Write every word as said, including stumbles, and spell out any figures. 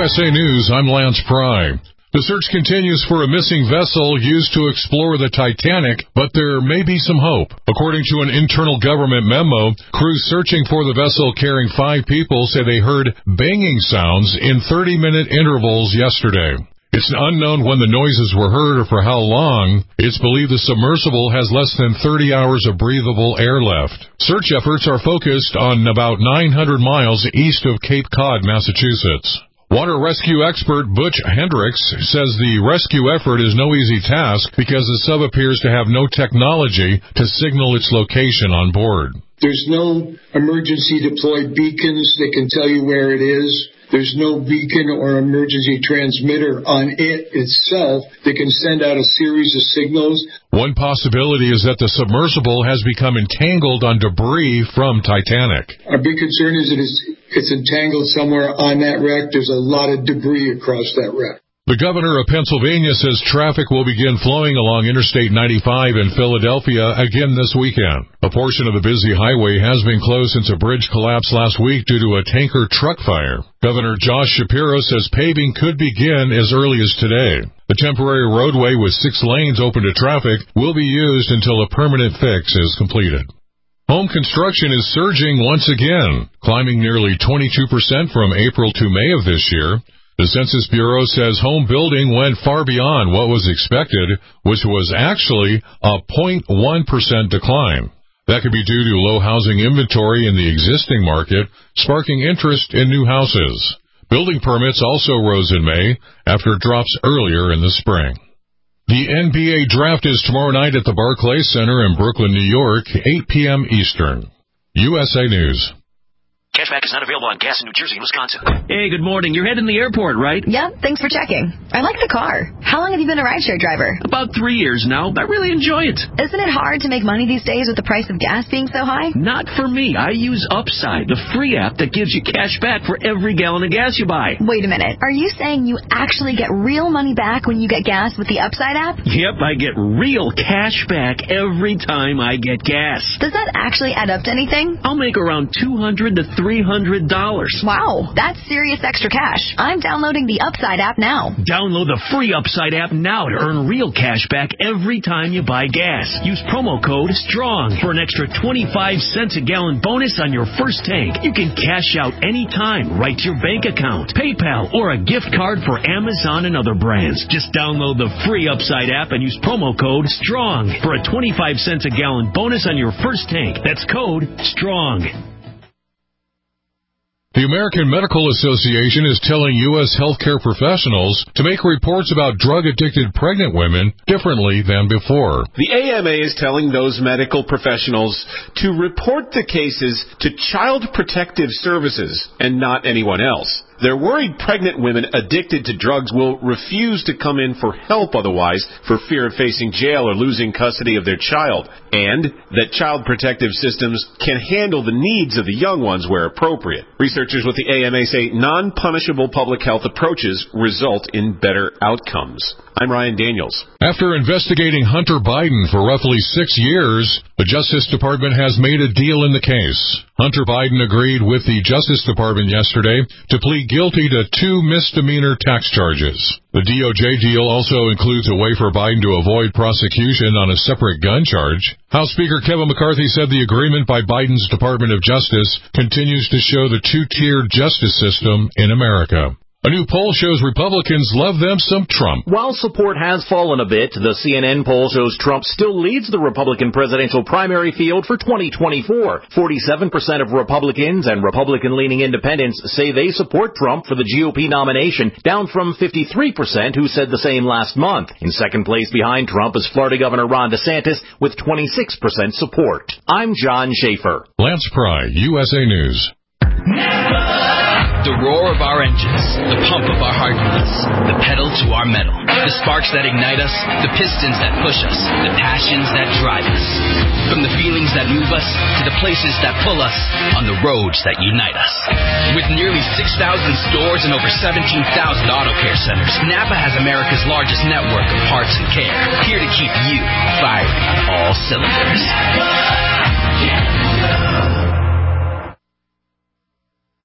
S A News, I'm Lance Pry. The search continues for a missing vessel used to explore the Titanic, but there may be some hope. According to an internal government memo, crews searching for the vessel carrying five people say they heard banging sounds in thirty-minute intervals yesterday. It's unknown when the noises were heard or for how long. It's believed the submersible has less than thirty hours of breathable air left. Search efforts are focused on about nine hundred miles east of Cape Cod, Massachusetts. Water rescue expert Butch Hendricks says the rescue effort is no easy task because the sub appears to have no technology to signal its location on board. There's no emergency deployed beacons that can tell you where it is. There's no beacon or emergency transmitter on it itself that can send out a series of signals. One possibility is that the submersible has become entangled on debris from Titanic. Our big concern is that it's, it's entangled somewhere on that wreck. There's a lot of debris across that wreck. The governor of Pennsylvania says traffic will begin flowing along Interstate ninety-five in Philadelphia again this weekend. A portion of the busy highway has been closed since a bridge collapsed last week due to a tanker truck fire. Governor Josh Shapiro says paving could begin as early as today. The temporary roadway with six lanes open to traffic will be used until a permanent fix is completed. Home construction is surging once again, climbing nearly twenty-two percent from April to May of this year. The Census Bureau says home building went far beyond what was expected, which was actually a zero point one percent decline. That could be due to low housing inventory in the existing market, sparking interest in new houses. Building permits also rose in May after drops earlier in the spring. The N B A draft is tomorrow night at the Barclays Center in Brooklyn, New York, eight p.m. Eastern. U S A News. Cashback is not available on gas in New Jersey and Wisconsin. Hey, good morning. You're heading to the airport, right? Yep, thanks for checking. I like the car. How long have you been a rideshare driver? About three years now. I really enjoy it. Isn't it hard to make money these days with the price of gas being so high? Not for me. I use Upside, the free app that gives you cash back for every gallon of gas you buy. Wait a minute. Are you saying you actually get real money back when you get gas with the Upside app? Yep, I get real cash back every time I get gas. Does that actually add up to anything? I'll make around two hundred to three hundred dollars. Wow, that's serious extra cash. I'm downloading the Upside app now. Download the free Upside app now to earn real cash back every time you buy gas. Use promo code STRONG for an extra twenty-five cents a gallon bonus on your first tank. You can cash out anytime right to your bank account, PayPal, or a gift card for Amazon and other brands. Just download the free Upside app and use promo code STRONG for a twenty-five cents a gallon bonus on your first tank. That's code STRONG. The American Medical Association is telling U S healthcare professionals to make reports about drug-addicted pregnant women differently than before. The A M A is telling those medical professionals to report the cases to Child Protective Services and not anyone else. They're worried pregnant women addicted to drugs will refuse to come in for help otherwise for fear of facing jail or losing custody of their child, and that child protective systems can handle the needs of the young ones where appropriate. Researchers with the A M A say non-punishable public health approaches result in better outcomes. I'm Ryan Daniels. After investigating Hunter Biden for roughly six years, the Justice Department has made a deal in the case. Hunter Biden agreed with the Justice Department yesterday to plead guilty to two misdemeanor tax charges. The D O J deal also includes a way for Biden to avoid prosecution on a separate gun charge. House Speaker Kevin McCarthy said the agreement by Biden's Department of Justice continues to show the two-tiered justice system in America. A new poll shows Republicans love them some Trump. While support has fallen a bit, the C N N poll shows Trump still leads the Republican presidential primary field for twenty twenty-four. forty-seven percent of Republicans and Republican-leaning independents say they support Trump for the G O P nomination, down from fifty-three percent who said the same last month. In second place behind Trump is Florida Governor Ron DeSantis with twenty-six percent support. I'm John Schaefer. Lance Pry, U S A News. The roar of our engines, the pump of our heartbeats, the pedal to our metal, the sparks that ignite us, the pistons that push us, the passions that drive us. From the feelings that move us to the places that pull us on the roads that unite us. With nearly six thousand stores and over seventeen thousand auto care centers, Napa has America's largest network of parts and care, here to keep you firing on all cylinders.